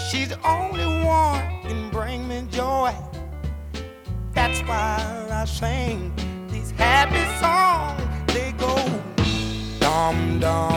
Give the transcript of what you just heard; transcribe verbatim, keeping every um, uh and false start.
She's the only one can bring me joy. That's why I sing these happy songs. They go dum dum.